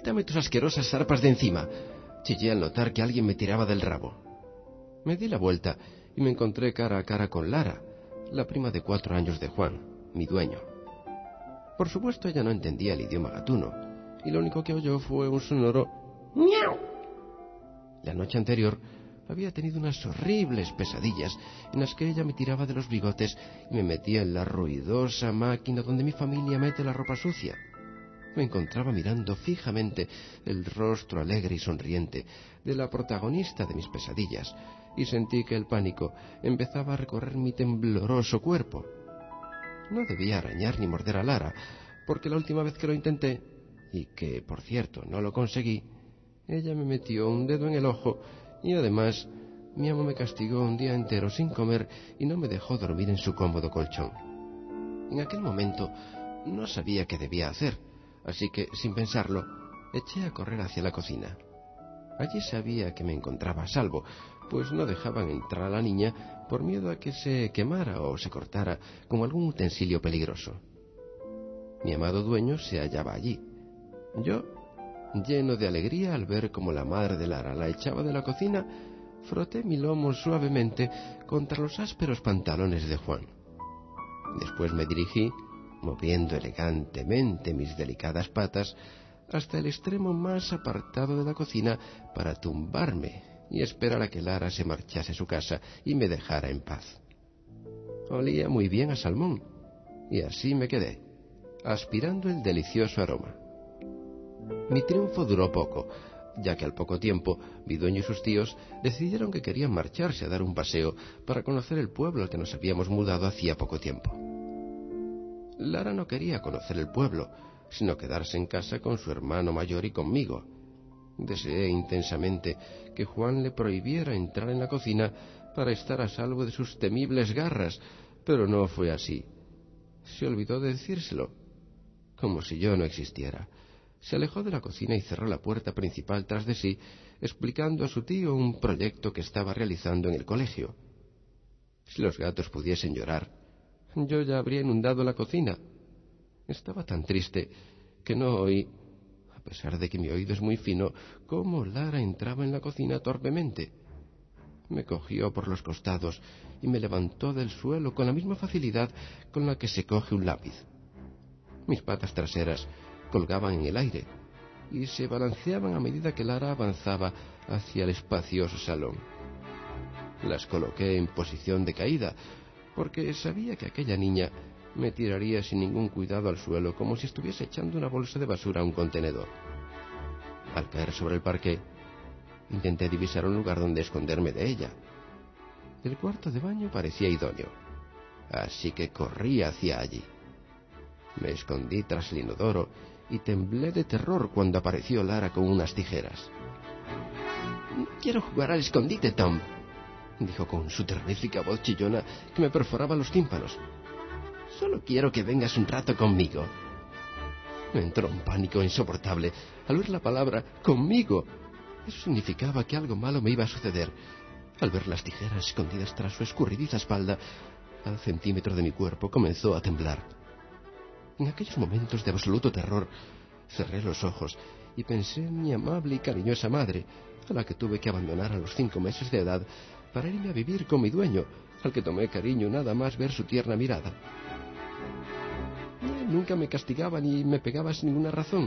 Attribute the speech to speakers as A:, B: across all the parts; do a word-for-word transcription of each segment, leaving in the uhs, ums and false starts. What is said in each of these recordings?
A: quítame tus asquerosas zarpas de encima, chillé al notar que alguien me tiraba del rabo. Me di la vuelta y me encontré cara a cara con Lara, la prima de cuatro años de Juan, mi dueño. Por supuesto, ella no entendía el idioma gatuno, y lo único que oyó fue un sonoro «miau». La noche anterior había tenido unas horribles pesadillas en las que ella me tiraba de los bigotes y me metía en la ruidosa máquina donde mi familia mete la ropa sucia. Me encontraba mirando fijamente el rostro alegre y sonriente de la protagonista de mis pesadillas y sentí que el pánico empezaba a recorrer mi tembloroso cuerpo. No debía arañar ni morder a Lara, porque la última vez que lo intenté, y que, por cierto, no lo conseguí, ella me metió un dedo en el ojo y además mi amo me castigó un día entero sin comer y no me dejó dormir en su cómodo colchón. En aquel momento no sabía qué debía hacer, así que, sin pensarlo, eché a correr hacia la cocina. Allí sabía que me encontraba a salvo, pues no dejaban entrar a la niña por miedo a que se quemara o se cortara con algún utensilio peligroso. Mi amado dueño se hallaba allí. Yo, lleno de alegría al ver cómo la madre de Lara la echaba de la cocina, froté mi lomo suavemente contra los ásperos pantalones de Juan. Después me dirigí, moviendo elegantemente mis delicadas patas, hasta el extremo más apartado de la cocina para tumbarme y esperar a que Lara se marchase a su casa y me dejara en paz. Olía muy bien a salmón, y así me quedé, aspirando el delicioso aroma. Mi triunfo duró poco, ya que al poco tiempo mi dueño y sus tíos decidieron que querían marcharse a dar un paseo para conocer el pueblo al que nos habíamos mudado hacía poco tiempo. Lara no quería conocer el pueblo, sino quedarse en casa con su hermano mayor y conmigo. Deseé intensamente que Juan le prohibiera entrar en la cocina para estar a salvo de sus temibles garras, pero no fue así. Se olvidó de decírselo, como si yo no existiera. Se alejó de la cocina y cerró la puerta principal tras de sí, explicando a su tío un proyecto que estaba realizando en el colegio. Si los gatos pudiesen llorar, yo ya habría inundado la cocina. Estaba tan triste que no oí, a pesar de que mi oído es muy fino, cómo Lara entraba en la cocina torpemente. Me cogió por los costados y me levantó del suelo con la misma facilidad con la que se coge un lápiz. Mis patas traseras colgaban en el aire y se balanceaban a medida que Lara avanzaba hacia el espacioso salón. Las coloqué en posición de caída, porque sabía que aquella niña me tiraría sin ningún cuidado al suelo como si estuviese echando una bolsa de basura a un contenedor. Al caer sobre el parqué, intenté divisar un lugar donde esconderme de ella. El cuarto de baño parecía idóneo, así que corrí hacia allí. Me escondí tras el inodoro y temblé de terror cuando apareció Lara con unas tijeras. «No quiero jugar al escondite, Tom», dijo con su terrífica voz chillona que me perforaba los tímpanos. «Solo quiero que vengas un rato conmigo». Me entró un pánico insoportable al oír la palabra «conmigo». Eso significaba que algo malo me iba a suceder. Al ver las tijeras escondidas tras su escurridiza espalda, cada centímetro de mi cuerpo comenzó a temblar. En aquellos momentos de absoluto terror, cerré los ojos y pensé en mi amable y cariñosa madre, a la que tuve que abandonar a los cinco meses de edad para irme a vivir con mi dueño, al que tomé cariño nada más ver su tierna mirada. Él nunca me castigaba ni me pegaba sin ninguna razón.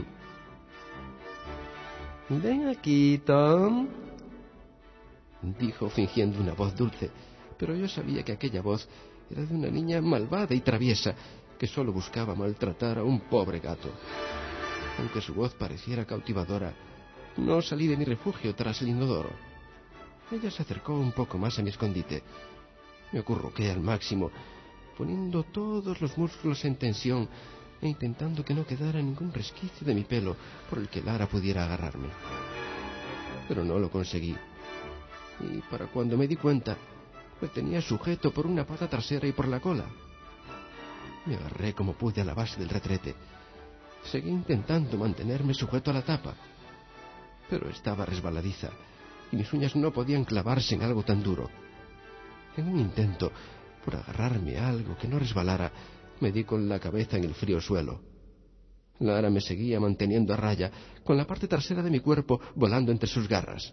A: «Ven aquí, Tom», dijo fingiendo una voz dulce, pero yo sabía que aquella voz era de una niña malvada y traviesa que solo buscaba maltratar a un pobre gato. Aunque su voz pareciera cautivadora, no salí de mi refugio tras el inodoro. Ella se acercó un poco más a mi escondite. Me acurruqué al máximo, poniendo todos los músculos en tensión e intentando que no quedara ningún resquicio de mi pelo por el que Lara pudiera agarrarme. Pero no lo conseguí. Y para cuando me di cuenta, me tenía sujeto por una pata trasera y por la cola. Me agarré como pude a la base del retrete. Seguí intentando mantenerme sujeto a la tapa, pero estaba resbaladiza y mis uñas no podían clavarse en algo tan duro. En un intento por agarrarme a algo que no resbalara, me di con la cabeza en el frío suelo. Lara me seguía manteniendo a raya, con la parte trasera de mi cuerpo volando entre sus garras.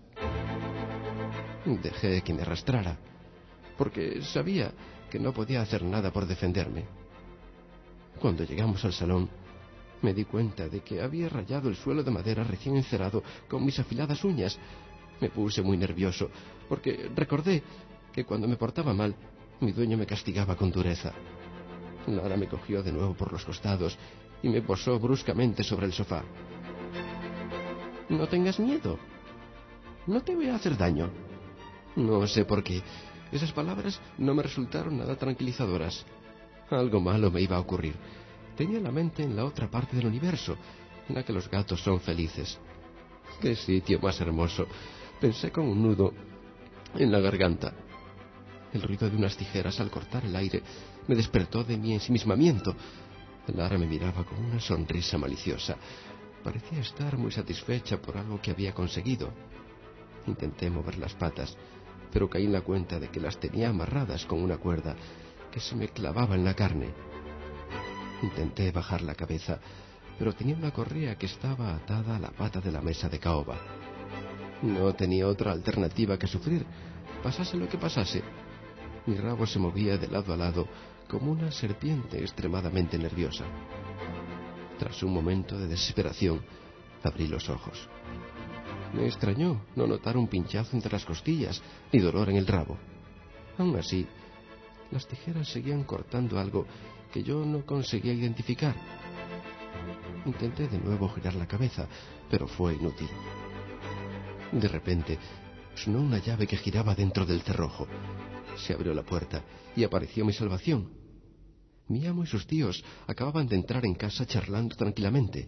A: Dejé que me arrastrara, porque sabía que no podía hacer nada por defenderme. Cuando llegamos al salón, me di cuenta de que había rayado el suelo de madera recién encerado con mis afiladas uñas. Me puse muy nervioso, porque recordé que cuando me portaba mal, mi dueño me castigaba con dureza. Lara me cogió de nuevo por los costados y me posó bruscamente sobre el sofá. «No tengas miedo. No te voy a hacer daño». No sé por qué. Esas palabras no me resultaron nada tranquilizadoras. Algo malo me iba a ocurrir. Tenía la mente en la otra parte del universo, en la que los gatos son felices. ¡Qué sitio más hermoso!, pensé con un nudo en la garganta. El ruido de unas tijeras al cortar el aire me despertó de mi ensimismamiento. Lara me miraba con una sonrisa maliciosa. Parecía estar muy satisfecha por algo que había conseguido. Intenté mover las patas, pero caí en la cuenta de que las tenía amarradas con una cuerda que se me clavaba en la carne. Intenté bajar la cabeza, pero tenía una correa que estaba atada a la pata de la mesa de caoba. No tenía otra alternativa que sufrir, pasase lo que pasase. Mi rabo se movía de lado a lado como una serpiente extremadamente nerviosa. Tras un momento de desesperación, abrí los ojos. Me extrañó no notar un pinchazo entre las costillas ni dolor en el rabo. Aún así, las tijeras seguían cortando algo que yo no conseguía identificar. Intenté de nuevo girar la cabeza, pero fue inútil. De repente, sonó una llave que giraba dentro del cerrojo. Se abrió la puerta y apareció mi salvación. Mi amo y sus tíos acababan de entrar en casa charlando tranquilamente.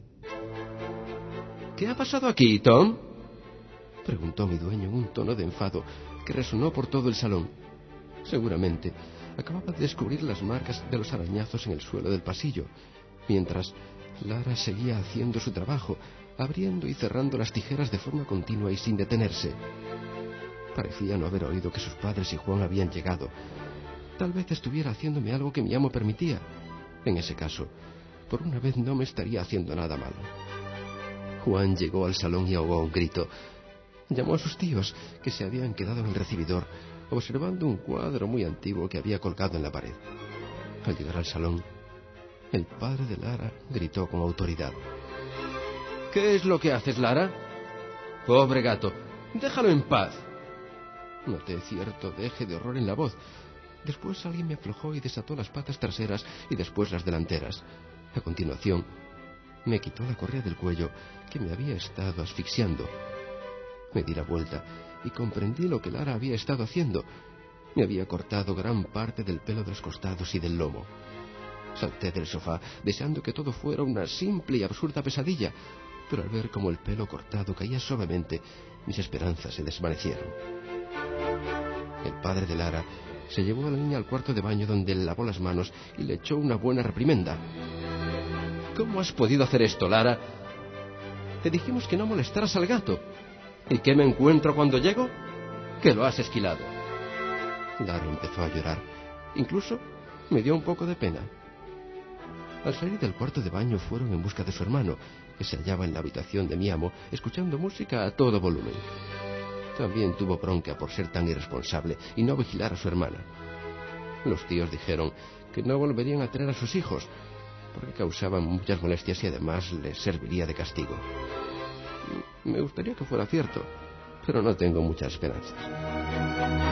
A: «¿Qué ha pasado aquí, Tom?», preguntó mi dueño en un tono de enfado que resonó por todo el salón. Seguramente acababa de descubrir las marcas de los arañazos en el suelo del pasillo, mientras Lara seguía haciendo su trabajo, abriendo y cerrando las tijeras de forma continua y sin detenerse. Parecía no haber oído que sus padres y Juan habían llegado. Tal vez estuviera haciéndome algo que mi amo permitía. En ese caso, por una vez no me estaría haciendo nada malo. Juan llegó al salón y ahogó un grito. Llamó a sus tíos, que se habían quedado en el recibidor, observando un cuadro muy antiguo que había colgado en la pared. Al llegar al salón, el padre de Lara gritó con autoridad. «¿Qué es lo que haces, Lara? Pobre gato, déjalo en paz». Noté cierto deje de horror en la voz. Después alguien me aflojó y desató las patas traseras y después las delanteras. A continuación, me quitó la correa del cuello que me había estado asfixiando. Me di la vuelta y comprendí lo que Lara había estado haciendo. Me había cortado gran parte del pelo de los costados y del lomo. Salté del sofá, deseando que todo fuera una simple y absurda pesadilla, pero al ver cómo el pelo cortado caía suavemente, mis esperanzas se desvanecieron. El padre de Lara se llevó a la niña al cuarto de baño, donde le lavó las manos y le echó una buena reprimenda. «¿Cómo has podido hacer esto, Lara? Te dijimos que no molestaras al gato. ¿Y qué me encuentro cuando llego? Que lo has esquilado». Lara empezó a llorar. Incluso me dio un poco de pena. Al salir del cuarto de baño fueron en busca de su hermano, que se hallaba en la habitación de mi amo, escuchando música a todo volumen. También tuvo bronca por ser tan irresponsable y no vigilar a su hermana. Los tíos dijeron que no volverían a traer a sus hijos, porque causaban muchas molestias y además les serviría de castigo. Me gustaría que fuera cierto, pero no tengo muchas esperanzas.